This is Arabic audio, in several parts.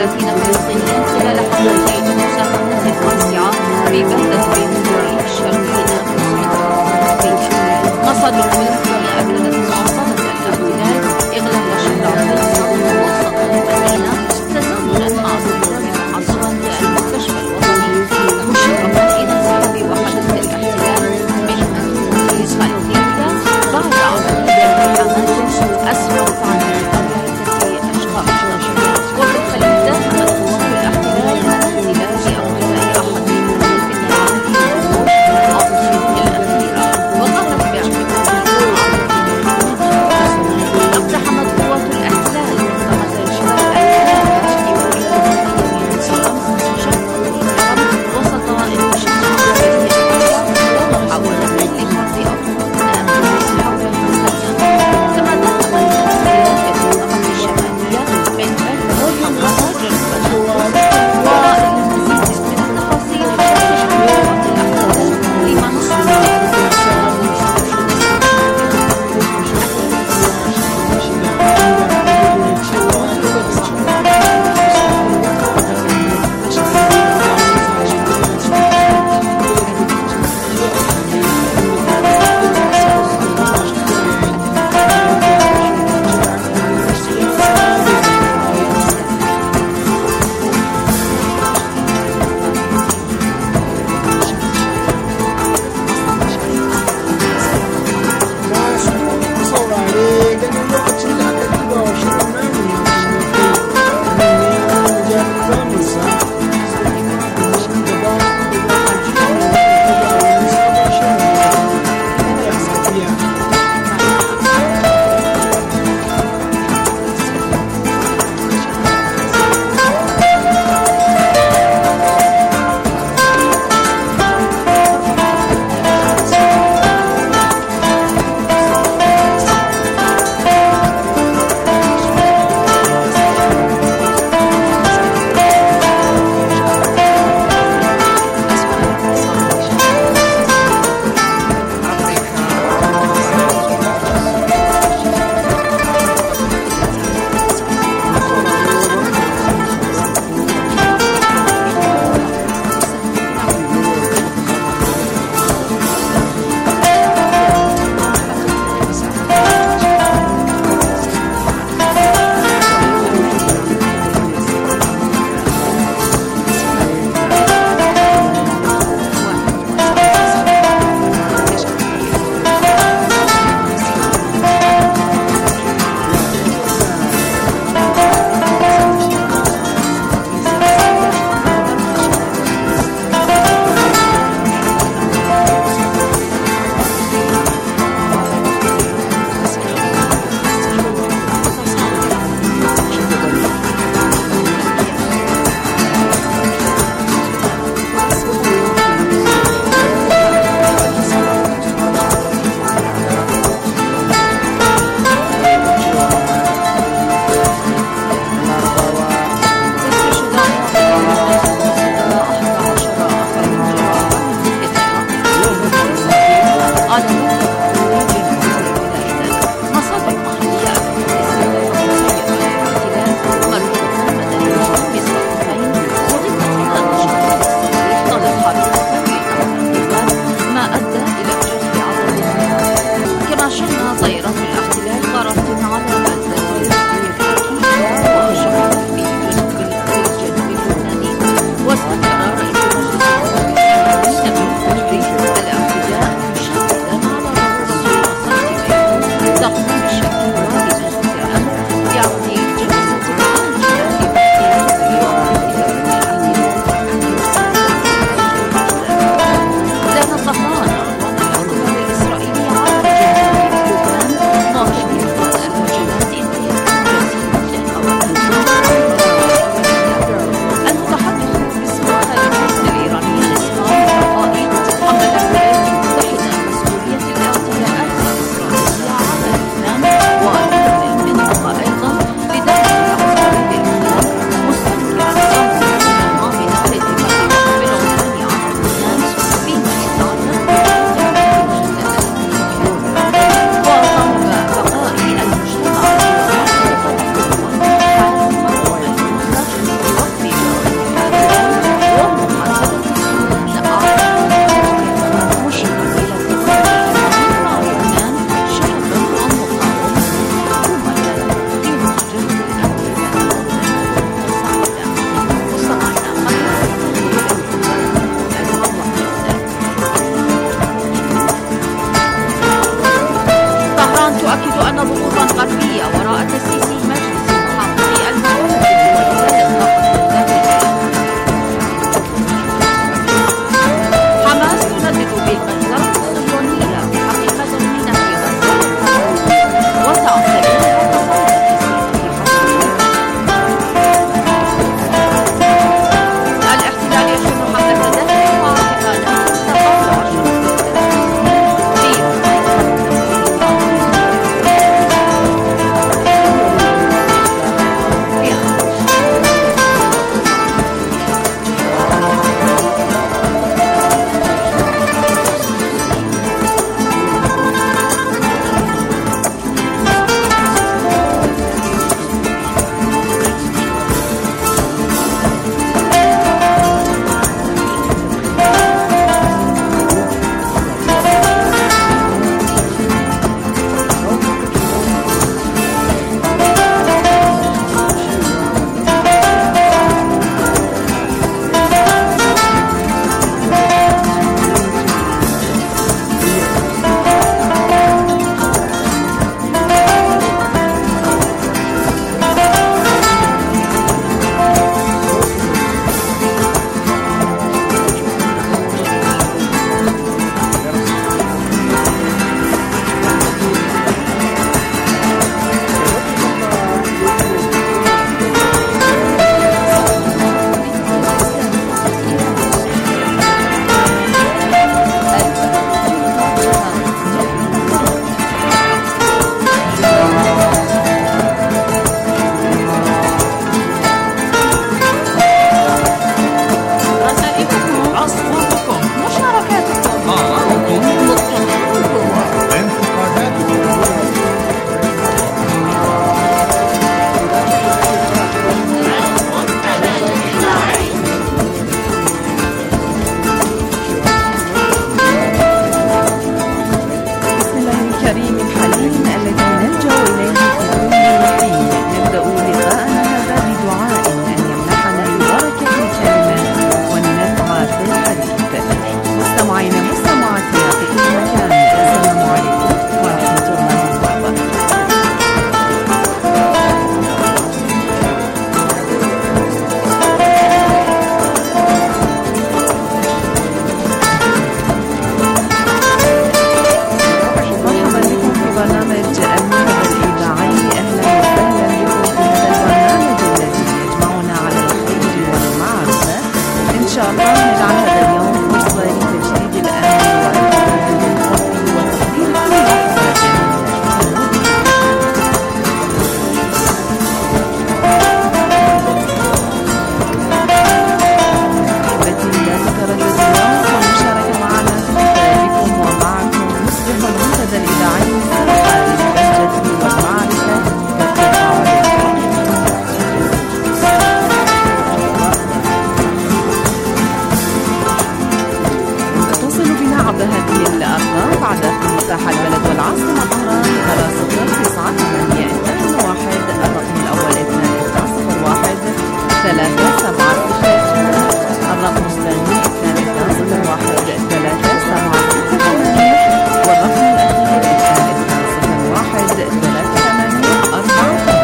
30 فلسطينيا خلال حملتين مساهمة واسعة في بلدة بنغازي الشرقية مصادر فلسطينية أكدت مواصلة الاحتلال إغلاق شارع القدس ووسط المدينة تزامنا مع ظهور محاصرة المستشفى الوطني مشيرة إلى انسحاب وحدة الاحتلال من مدينة خلف يهودا بعد عملية حماس أسفرت عن قتل 6 أشخاص. وفي الخليج داهمت قوات الاحتلال منازل لأقرباء أحد اقتحمت قوات الاحتلال منطقة شمال وسط انتشار ومحاولة لفرض أفكار آمنة حول المنطقة. كما دخل الاحتلال في المنطقة الشمالية من بلدة حمراء جنوب وراء المزيد من التفاصيل تشمل قوات الاحتلال لما نصر 370. الرقم الثاني 2-0-1-3-7-6-8. والرقم الأخير 2-0-1-3-8-4.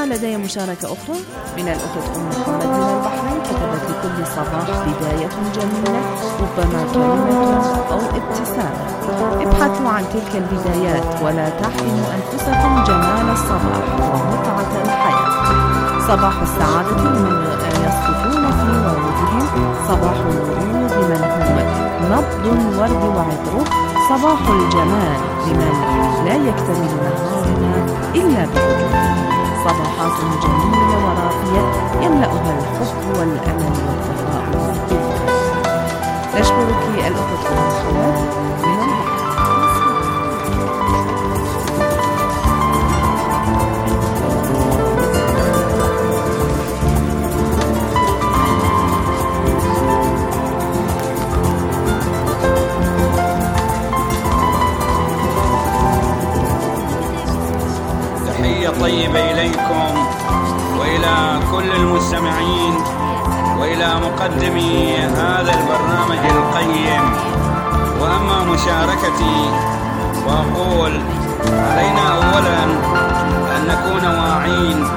لدي مشاركة أخرى من الأخت أم محمد من البحرين، كتبت: لكل صباح بداية جميلة، ربما كلمة أو ابتسامة. ابحثوا عن تلك البدايات ولا تحرموا أنفسكم جمال الصباح ومتعة الحياة. صباح السعادة لمن يسقطون في ورودهم، صباح الورود لمن هم نبض الورد وعطره، صباح الجمال لمن لا يكتمل نهارنا إلا بوجوده. صباحات جميلة وراقية يملأها الحب والأمل والتفاؤل. نشكرك الأخت محمد من البحر. طيبة إليكم وإلى كل المستمعين وإلى مقدمي هذا البرنامج القيم. وأما مشاركتي وأقول: علينا أولا أن نكون واعين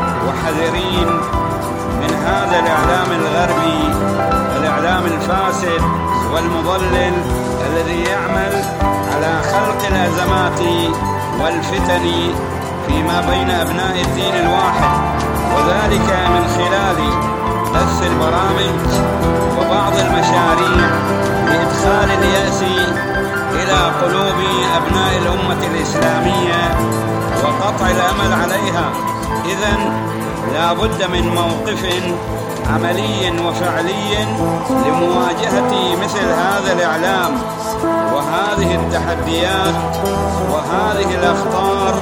وحذرين من هذا الإعلام الغربي، الإعلام الفاسد والمضلل الذي يعمل على خلق الأزمات والفتن فيما بين أبناء الدين الواحد، وذلك من خلال بث البرامج وبعض المشاريع لإدخال اليأس إلى قلوب أبناء الأمة الإسلامية وقطع الأمل عليها. إذن لا بد من موقف عملي وفعلي لمواجهة مثل هذا الإعلام وهذه التحديات وهذه الأخطار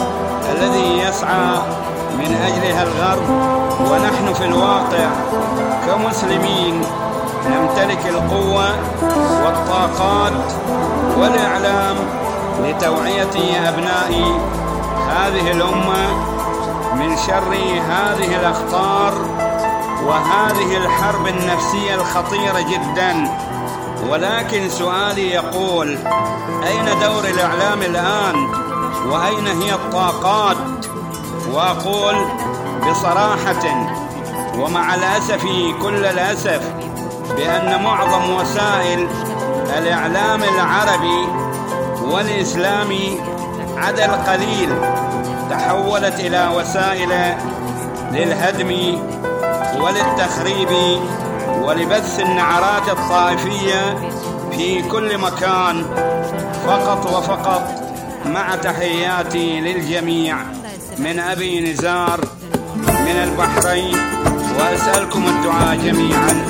الذي يسعى من أجلها الغرب. ونحن في الواقع كمسلمين نمتلك القوة والطاقات والإعلام لتوعية أبناء هذه الأمة من شر هذه الأخطار وهذه الحرب النفسية الخطيرة جدا. ولكن سؤالي يقول: أين دور الإعلام الآن؟ وأين هي الطاقات؟ وأقول بصراحة ومع الأسف كل الأسف بأن معظم وسائل الإعلام العربي والإسلامي عدا القليل تحولت إلى وسائل للهدم وللتخريب ولبث النعرات الطائفية في كل مكان فقط وفقط. مع تحياتي للجميع من أبي نزار من البحرين، وأسألكم الدعاء جميعا.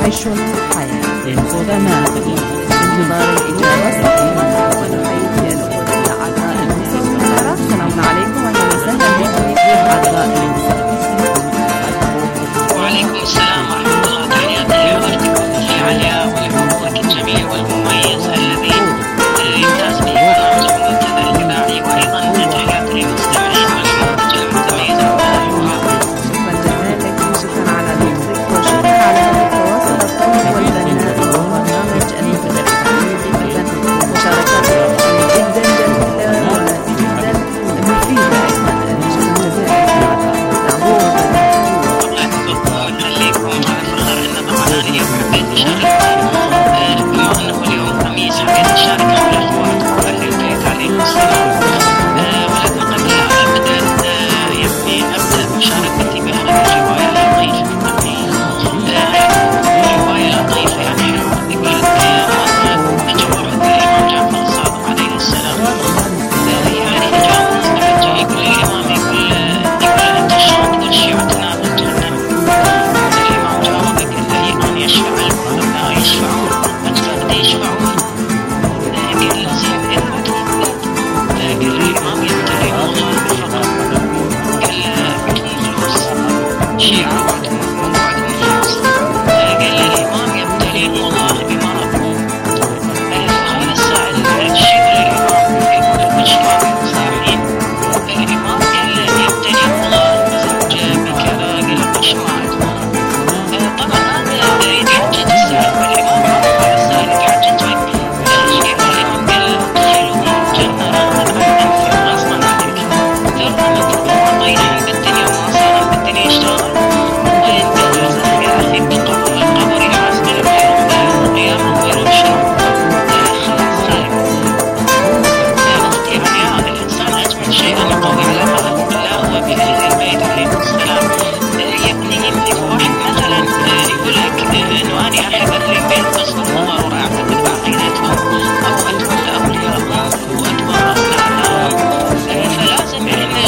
عيش الحياة. الخدماء انتظار الإجابة الصحيحة. ونحيي الأخوة الأعضاء المستمعين. السلام عليكم وأهلا وسهلا بكم أعضاء المستمعين. وعليكم السلام ورحمة الله. تحياتي لحضرتكم في عليا ولحضورك الجميل والمميز الذي يمتاز به برنامج المنتدى الإذاعي، وأيضا تحياتي للمستمعين والمنتج المتميز شكرا جزيلا لك، شكرا على لطفك وشكرا على هذا التواصل الطيب والبناء وبرنامج المنتدى الإذاعي. مشاركات جدا جميلة وجدا مفيدة. شكرا جزيلا اليوم حبيت أشارك بما أنه اليوم خميس، حبيت أشارك مع الأخوات وأهل البيت عليهم السلام. ولكن قبل أن أبدأ مشاركتي بهذه الرواية اللطيفة، رواية لطيفة يعني حلوة. يقول نجوى الإمام جعفر الصادق عليه السلام، يعني جاء مستعد يقول الإمام يقول أنت شلون تقول شيعتنا بالجنة؟ الإمام جاوب أن يشفع الأبناء يشفعون، أجداد يشفعون، قال لازم إذن قال الإمام يبتلي الله بالفقر، قال عندهم فلوس شيعة وعندهم فلوس، قال الإمام يبتليهم الله بمرض. فهذا السائل الشيء للإمام يقول وجهه صاحين، الإمام قال يبتليهم الله بزوجة بكذا، قال وش مرض؟ طبعا هذا يتحجج السائل، والإمام على السائل يتحجج الإمام قال ادخلوهم الجنة رغما عن أنفهم غصبا عنك، ترى أعطيناهم بالدنيا وما صار بالدنيا يشتغل، وين بالجزاء يا أخي بالقبر يحاسبهم يوم القيامة ويرون شنو. خلاص خير قصدي يعني الإنسان أجمل شيء أن يقوي علاقته بالله وبأهل البيت عليهم السلام. يملك واحد مثلا يقول لك انه انا احب اهل البيت بس هم واعتقد بعقيدتهم او اتولى اولياءهم واتبع ابنائهم، فلازم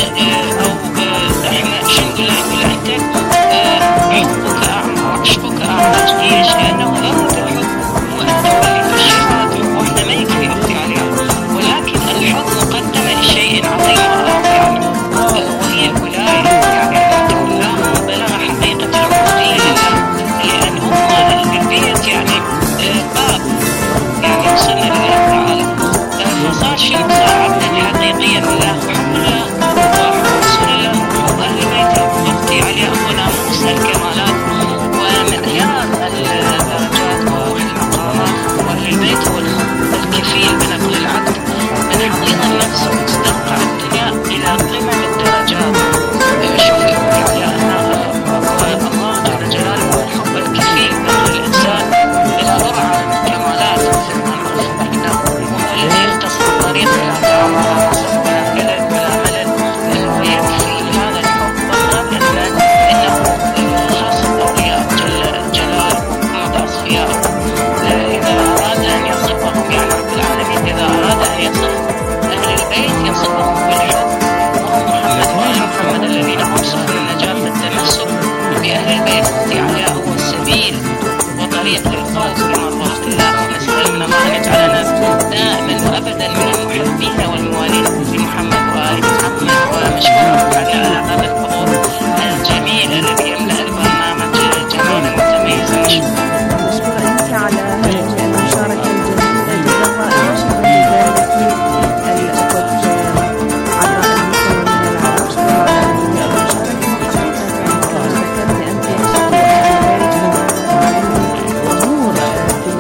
احنا شو نقول له؟ يقول انت حبك اعمى وعشقك اعمى، ليش؟ لانه ذات الحب هو ان تولي في الشفاعة، واحنا ما يكفي اختي عليها، ولكن الحب مقدم لشيء عظيم يعني وهي الولاية، يعني تولاهم بلغ حقيقة العبودية لله، لأن هم البيت يعني باب يعني وصلنا لله تعالى، فصار شيء صار عبدا حقيقيا لله وحب الله وحب رسول الله وحب أهل بيته. أختي علي أبو ناموس الكمالات ومعيار الدرجات والمقامات، وأهل البيت هو الكفيل بنقل العبد من حضيض النفس ومستنقع الدنيا إلى قمم الدرجات. شوفي يعني الله جل جلاله هو الحب الكفيل بنقل الإنسان للسرعة كمالات وهو الذي يختصر الطريق إلى تعالى ولا كلل ولا ملل، ويكفي هذا الحب غالبا إنه خاص الأولياء جل جلاله ومعطى أصفياء. إذا أراد أن يصفهم يعني رب العالمين، إذا أراد أن يصف أهل البيت يصفهم بالحب، وهم محمد وآل محمد الذين هم سبل النجاة. فالتمسك بأهل البيت يعني هو السبيل وطريق للفوز بمرضات الله. ونسأل من الله أن يجعلنا دائما وأبدا من المحبين والموالين لمحمد وآل محمد. ومشكورا على هذا الحضور الجميل الذي يملأ البرنامج جميلا متميزا. مشكورة أنت على هذه المشاركة الجميلة الرائعة. شكرا لذلك الأخوة عبر المستوى من العرب. شكرا على هذه المشاركة وحقيقة كما ذكرت أنت نور في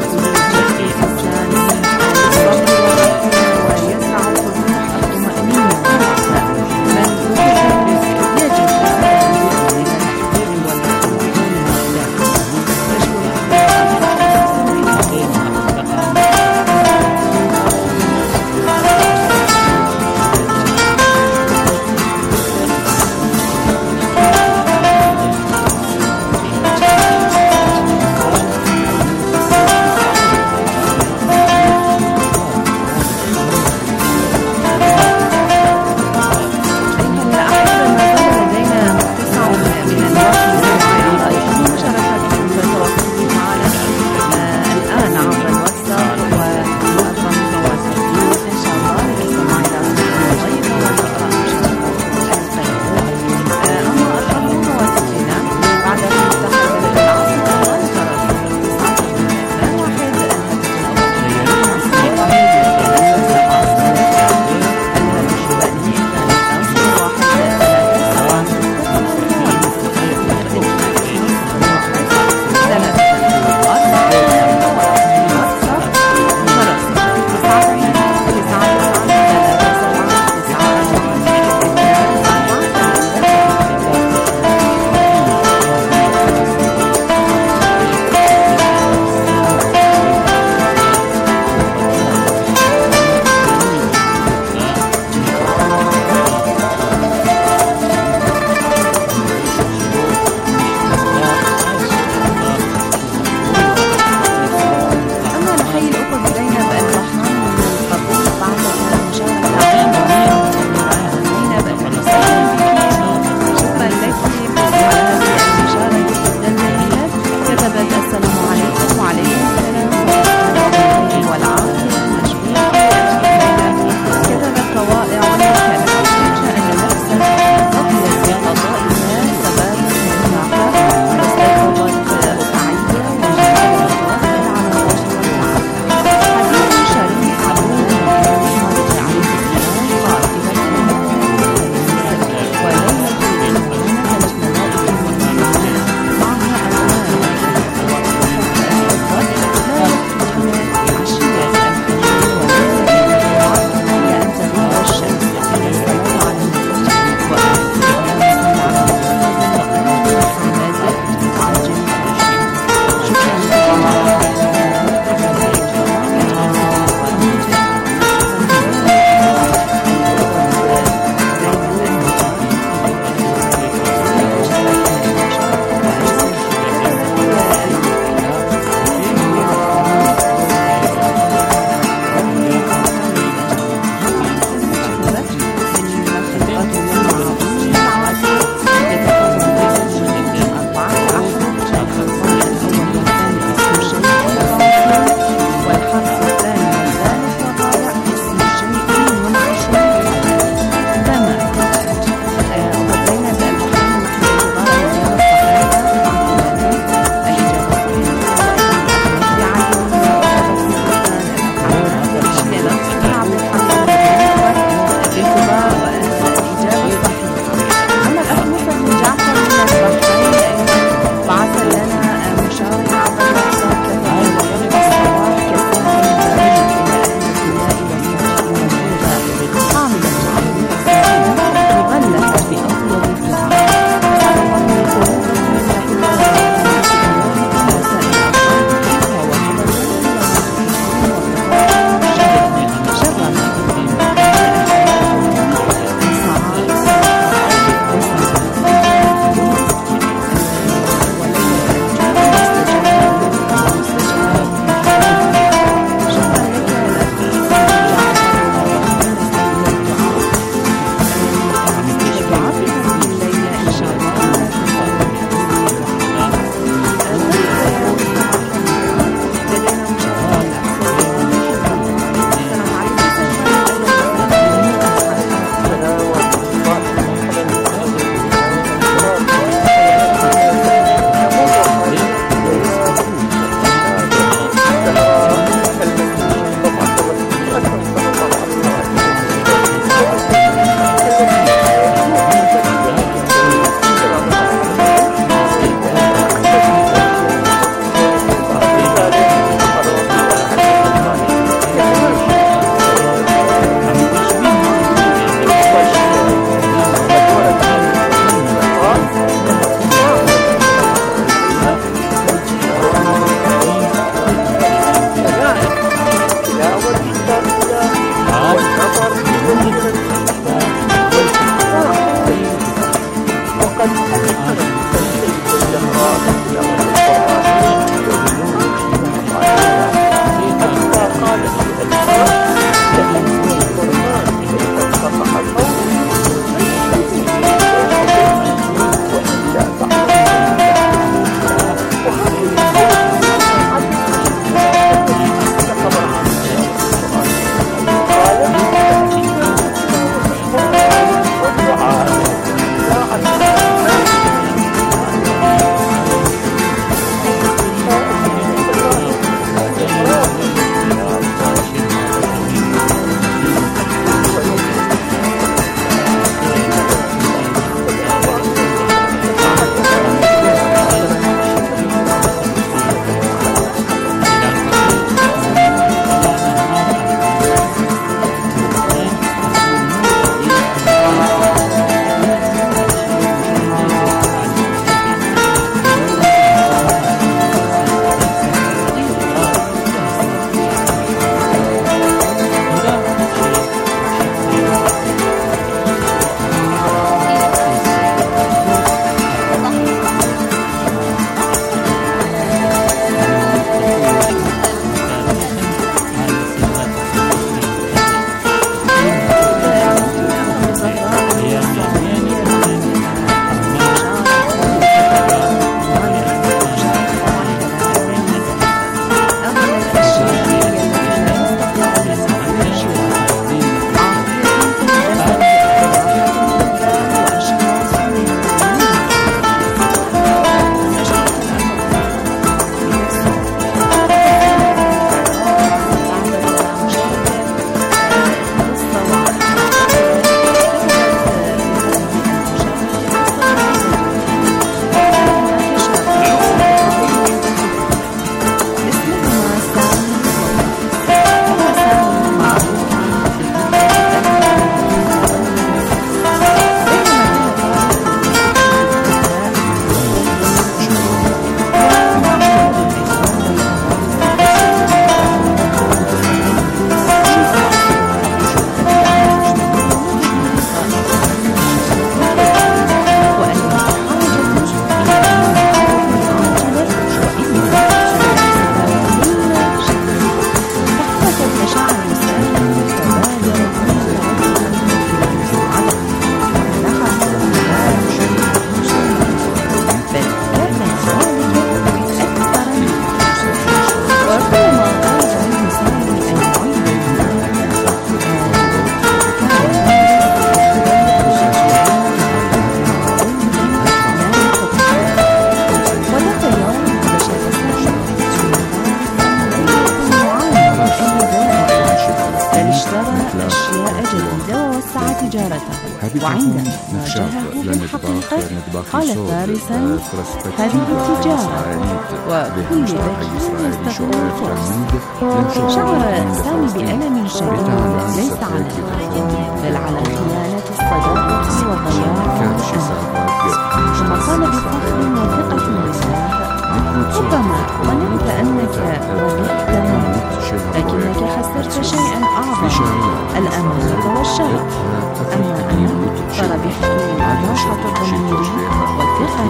وعندما واجهه بالحقيقة قال فارسا هذه تجارة وكل ذكي يستخدم الفرص. شعر سامي بألم شديد ليس على الإطلاق بل على خيانة الصداقة وضياع الأمل. ثم قال بفخر وثقة بالله ربما ظننت أنك ربحت الموت لكنك خسرت شيئا أعظم الأمانة والشرف. أما أنا فربحت راحة الضمير والثقة.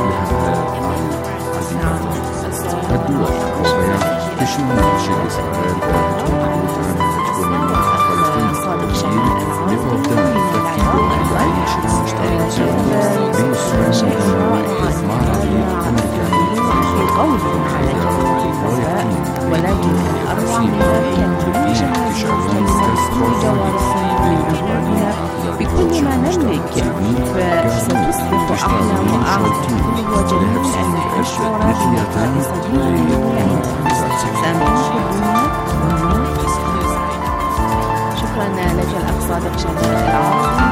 الدول تشمل شيء إسرائيل تكون الموافقة فلسطين بفقدان التفكير والعيش المشترك شيء رائع في قول على كلمة الوفاء ولكن الأروع من ذلك أن نجعل جوارحنا من أمورنا بكل ما نملك فستصبح أحلى وأعظم وجميل أن نشعر بنفاق صديق شكرا لك الأخ صادق شمال العاصي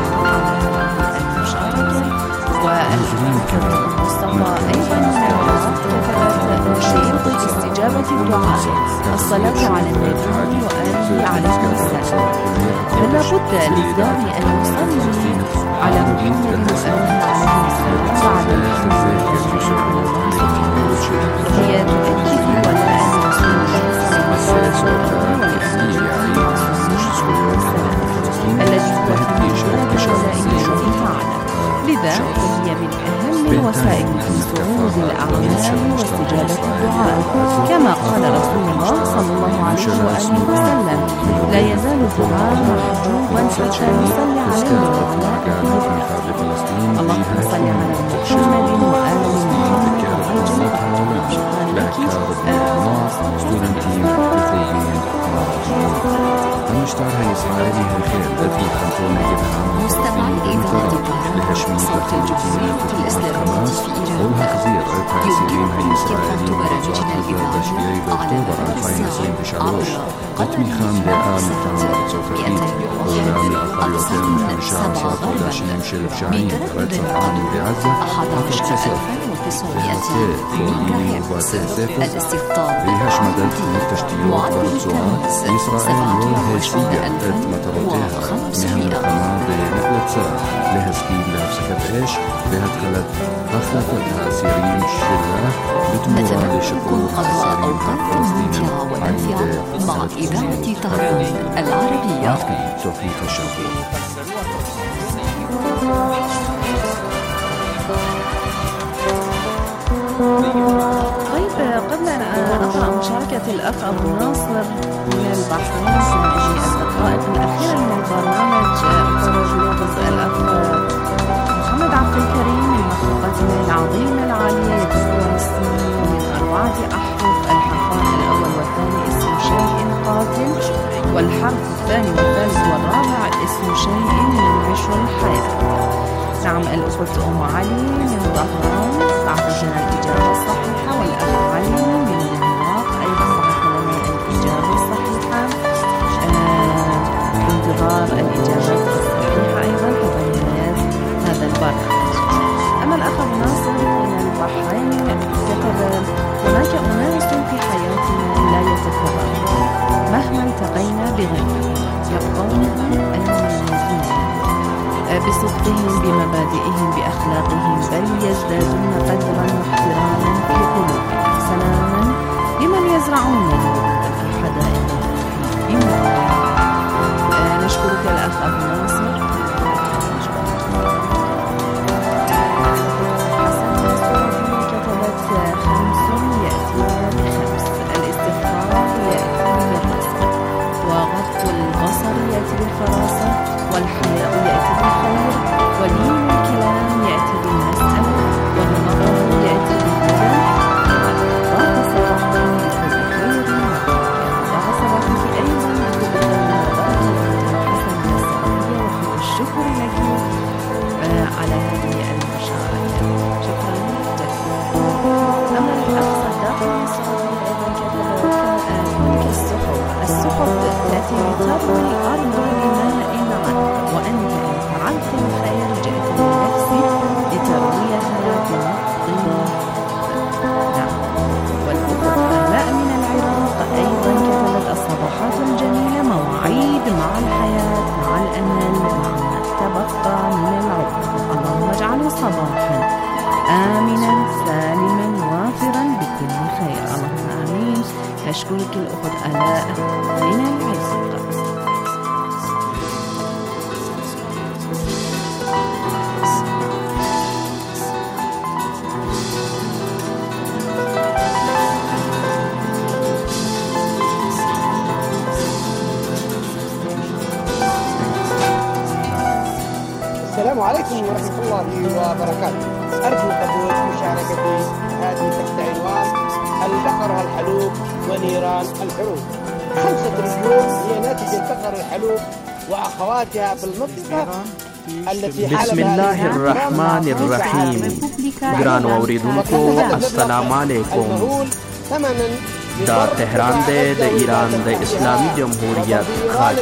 المشاركة والأخ مصطفى أيضا كتبت أشير باستجابة الدعاء الصلاة على النبي وآله عليه السلام. فلا بد للداعي أن يصلي على محمد وآله عليه السلام بعد هي تؤكد ولاء رسول الله صلى الله عليه وسلم الذي هو في مجرد ولائه تعالى. لذا فهي من أهم الوسائل في صعود الأعمال واستجابة الدعاء كما قال رسول الله صلى الله عليه وآله وسلم لا يزال الدعاء محجوبا حتى يصلي عليه اللهم صل على محمد وآل محمد المشترى إسرائيلي الخير التي تنتون جبهة مستمعي إذاعة صوت الجمهورية الإسلامية في إيران يمكنكم استماع برامجنا الإذاعية على الساعة تتميخان دقام متعمل صوتين ولام الأقل شعر وداشين شلف شعين رأيت عام بعزة 11900 الاستقطاب ريهاش مدد من التشتيات والرسوعات إسرائيل والهيسية متروتها مهم القناة بنقلة ساعة لها سكين لها بسكت إيش لها دخلت أخلفتها سيرين شلة بتمورها لشكور قضاء أوقات ممتعة ونافعة مع إذاعة طهران العربية توفيق الشعبي. طيب قبل أن أقرأ مشاركة الأخ أبو ناصر من البحرين من أجل الدقائق الأخيرة من البرنامج أخرج يوقظ الأخ محمد عبد الكريم من مخلوقاتنا العظيمة العالية يتكون السين من 4 أحرف الحرفان الأول والثاني اسم شيء قاتل والحرف الثاني والثالث والرابع اسم شيء ينعش الحياة. نعم الأخت أم علي من ظهران بعثت لنا الإجابة الصحيحة والأخ علي من العراق أيضا بعث لنا الإجابة الصحيحة بانتظار الإجابة الصحيحة أيضا حتى نهاية هذا البرنامج. أما الأخ ناصر من البحرين كتب هناك أناس في حياتنا لا يتكررون مهما التقينا بغيرهم يبقون المميزين بصدقهم بمبادئهم بأخلاقهم بل يزدادون قدرا واحتراما في قلوبنا. سلاما لمن يزرعون الورود في حدائق نشكرك الأخ أبو ناصر. كتبت 5 يأتي ب5 الاستغفار يأتي بالرزق وغض البصر يأتي بالفراسة والحياء يأتي بالخير ولين الكلام يأتي بالمسألة والنظر يأتي بالهدى وضع صباحا بكل خير وضع صباحا أيضا بكل خير حسن السعودية وكل الشكر لك على هذه المشاركة. شكرا لك. أما الأخ صداق من السعودية أيضا كتب السحب تأتي لتروي الأرض بماء عنك وأنت إن فعلت تشكرك الأخت آلاء من العزق. السلام عليكم ورحمة الله وبركاته. أرجو قبول مشاركتي هذه تحت عنوان البقر الحلوب ونيران الحروب. 5 رجول هي ناتج البقر الحلوب وأخواتها في المنطقة التي بسم الله الرحمن الرحيم. ګران اوریدونکو السلام علیکم. دا تهران دی د ایران د اسلامي جمهوریت غږ.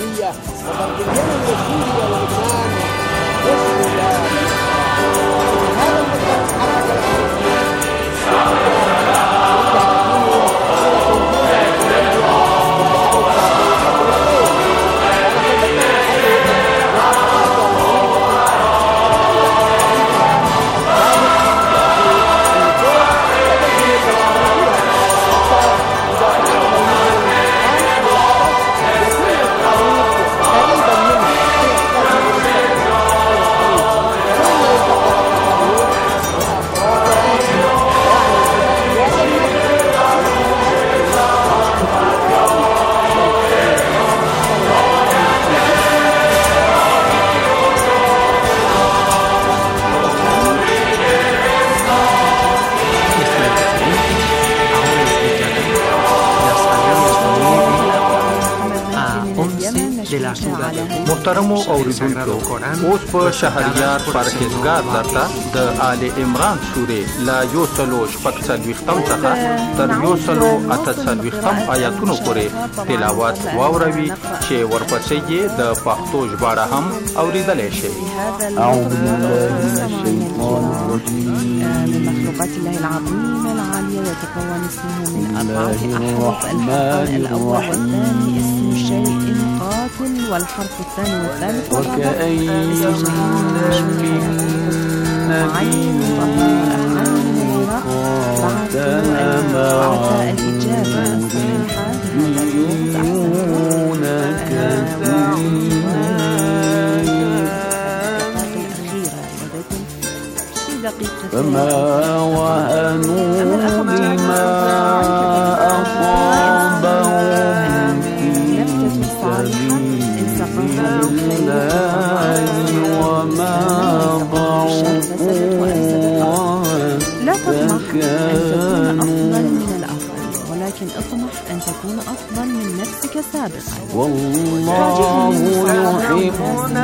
محترمو اوریدونکو، اوس په شهریار پرهیزګار درته د آل عمران سورې لا 140 څخه تر 148 آیاتونو پورې تلاوت واوروي چې ورپسې یې د پښتو ژباړه هم اوریدلی شي. أعوذ بالله من الشيطان الرجيم. من مخلوقات الله العظيم العالية يتكون اسمه من 4 أحرف. الحرف الأول والثاني اسم الشيء قاتل، والحرف الثاني والثالث وكأين من نبي فما وهنوا لما أصابهم في سبيل الله وما ضعفوا لا تطمح أن تكون أفضل من الآخرين، ولكن اطمح أن تكون أفضل من نفسك سابقا. والله يحب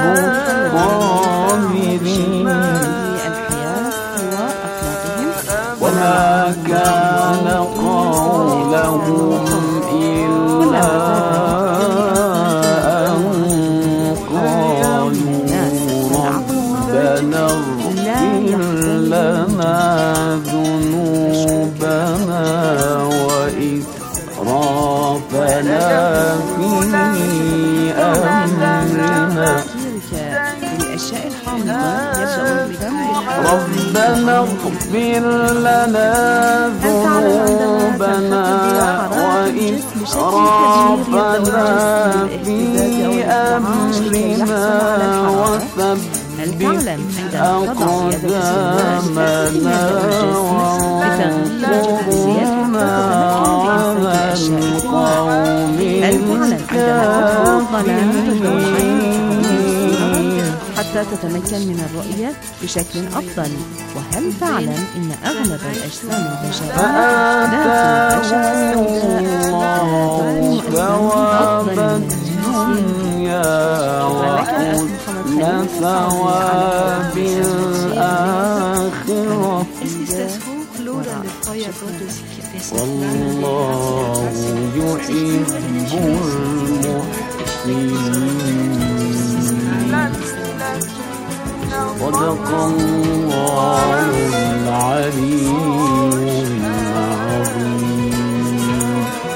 الصابرين. وما كان قولهم إلا أن قالوا ربنا اغفر لنا ذنوبنا وإسرافنا في أمرنا ربنا اغفر لنا ذنوبنا وإسرافنا في أمرنا وثبت أقدامنا وانصرنا على القوم الكافرين حتى تتمكن من الرؤية بشكل أفضل. وهل تعلم أن أغلب الأجسام البشرية لا تكون ثواب الدنيا وحسن ثواب الآخرة والله يحب المحسنين. صدق الله العلي العظيم.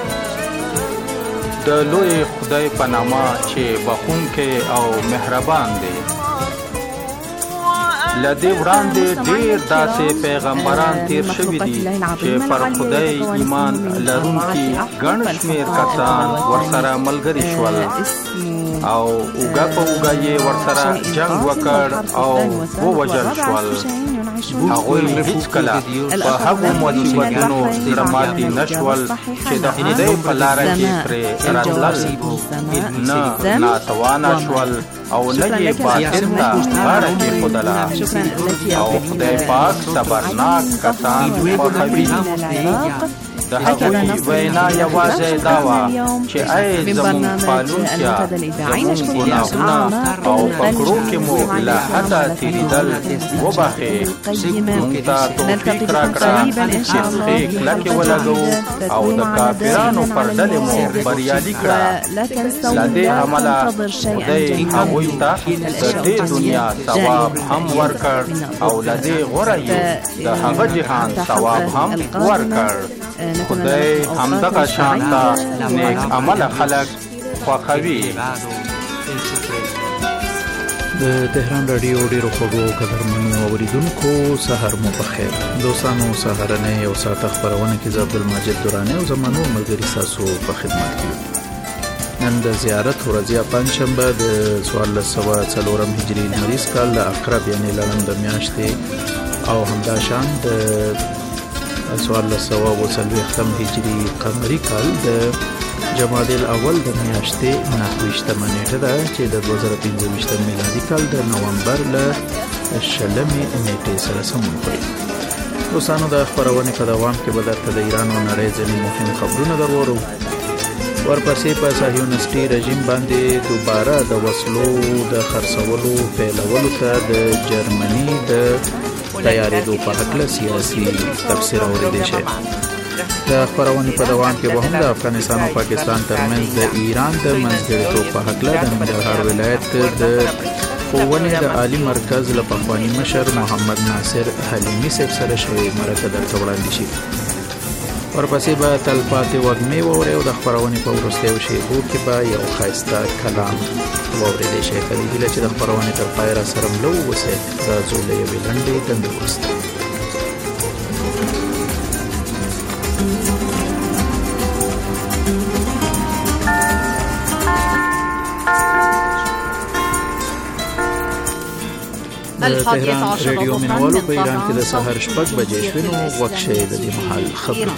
د لوی خدای په نامه چې بخښونکی او مهربان دی. لدې وړاندې ډېر داسې پیغمبران تیر شوي دي چې پر خدای ایمان لرونکي ګڼ شمېر کسان ورسره ملګري شول او اوږه په اوږه یې ورسره جنګ وکړ او ووژل شول. هغوی هیڅکله په هغو مصیبتونو زړه ماتي نه شول چې د خدای په لاره کې پرې راتلل، نه ناتوانه شول او نه یې باطل ته غاړه کېښودله. او خدای پاک صبرناک کسان خوښوي. د هغوی وینا یوازې دا وه چې ای زموږ پالونکیه، زموږ ګناهونه او په کړو کې مو له حده تېرېدل وبخښې، موږ ته توفیق راکړه چې پښې کلکې ولګوو او د کافرانو پر ډلې مو بریالي کړه. له دې امله خدای هغوی ته د دې دنیا ثواب هم ورکړ او له دې غوره یې د هغه جهان ثواب هم ورکړ. خدای همدغه شان ته نیک عمله خلک خوښوي. د تهران رادیو ډیرو خوږو قدرمنو اوریدونکو سحر مو بخیر. دوستانو سحرنه یو ساعت خبرونه کې زه عبدالمجید دوراني او زمانو ملګری تاسو په خدمت کې. نن د زیارت ورځ پنځشنبه د 1404 هجری لمریز کال د عقرب یعنی لړم د میاشتې او همدا شان د 1440 هجری قمری کال د جمادی الاول د میاشتې 29 نیټه ده چې د 2015 میلادي کال د نومبر له 20 نیټې سره سمون خوري. دوستانو د خبرونه په دوام کې به درته د ایران او نړۍ ځینې مهم خبرونه درورو. ورپسې په صهیونیستي رژیم باندې دوباره د وسلو د خرڅولو پیلولو ته د جرمني د تیارېدو په هکله سیاسي تفسیر اورېدی شي. د خبرونې په دوام کې به هم د افغانستان او پاکستان ترمنځ د ایران د منځګړیتوب په هکله د ننګرهار ولایت د ښوونې د عالي مرکز له پخواني مشر محمد ناصر حلیمي صاحب سره شوې مرکه درته وړاندې شي. ورپسې به تلپاتې وږمې واورئ او د خپرونې په وروستیو شېبو کې به یو ښایسته کلام واورېدی شئ. په دې هیله چې د خپرونې تر پایه راسره مله واوسئ. راځو له یوې لنډې دندې وروسته. د تهران رادیو مینوالو په ایران کې د سهار 6 بجې شوې نو وخت شي د دې محل خبرونه.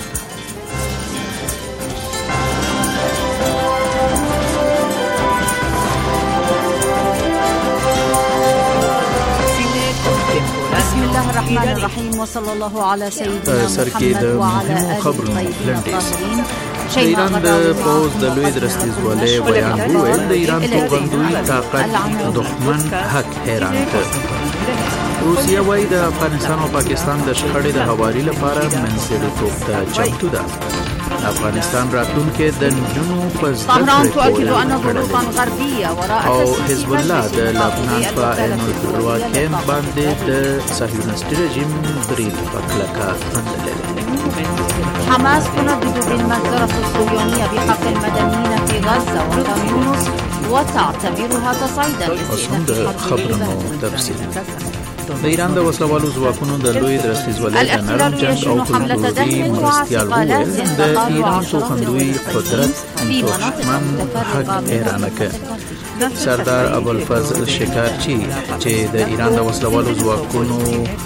بسم الله الرحمن الرحیم وصلی الله علی سیدنا محمد وعلى آله الطاهرین. د ایران د پوز د لوی درستیزوالۍ بیان وویل د ایران توغندوی طاقت دښمن حق حیران کړ. روسیه وايي د افغانستان او پاکستان د شخړې د هواري لپاره منځګړیتوب ته چمتو ده. افغانستان راتلونکي د نجونو په زده کړو او حزب الله د لبنان په عین الواقعین باندې د صهیونیستي رژیم برید په کلکه غندلې. حماس تندد بالمجزرة الصهيونية بحق المدنيين في غزة وخان يونس وتعتبرها تصعيدا لاستهداف خبرنا تفصيل. د ایران د وسلوالو ځواکونو د لوی درستیزوالۍ د نرم جنگ او کلتوري مرستیال وویل د ایران توغندوی قدرت دښمن حق حیران کړ. سردار ابوالفضل شکارچی چې د ایران د وسلوالو ځواکونو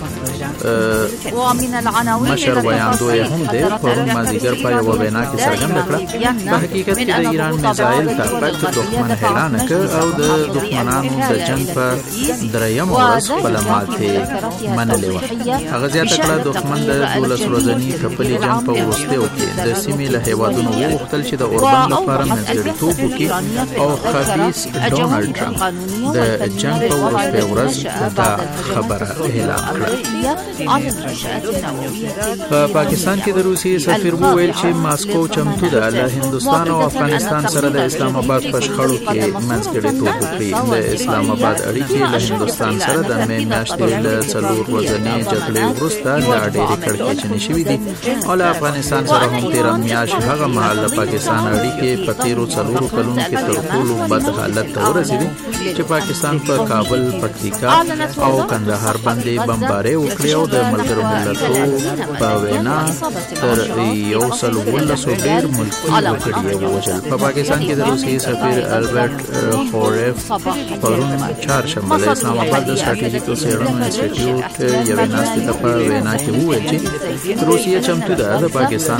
مشر ویاندوی هم دی پرون مازدیګر په یوه وینا کې څرګنده کړه په حقیقت کې د ایران میزایل طاقت دښمن حیران کړ او د دښمنانو د جنگ په درېیم ورځ خپله ماتې منلې وه. هغه زیاته کړه دښمن د 12 ورځني کپلي جنگ په وروستیو کې د سیمې له هیوادونو وغوښتل چې د اردن لپاره منځګړیتوب وکړي او خبیث ډونالډ ټرمپ د جنگ په وروستۍ ورځ دا خبره اعلان کړه. الدولية على المنشآت النووية. په پاکستان کې د روسي سفیر وویل چې ماسکو چمتو ده له هندستان او افغانستان سره د اسلام آباد په شخړو کې منځګړیتوب وکړي. د اسلام آباد اړیکې له هندستان سره د مې میاشتې له 4 ورځې جګړې وروسته لا ډېرې کړکېچنې شوې دي او له افغانستان سره هم تیره میاشت هغه مهال له پاکستان اړیکې په تیرو 4 کلونو کې تر ټولو بد حالت ته ورسېدې چې پاکستان په کابل، پکتیکا او کندهار باندې بمبارۍ وکړې او د ملګرو ملتونو په وینا تر 117 ډېر ملکي وګړي ووژل. په پاکستان کې د روسي سفیر البرټ خورف پرون چهارشنبه د اسلام آباد د ستراتیژیکو څېړنو انسټیټیوټ یوې ناستې ته په وینا کې وویل چې روسیه چمتو ده د پاکستان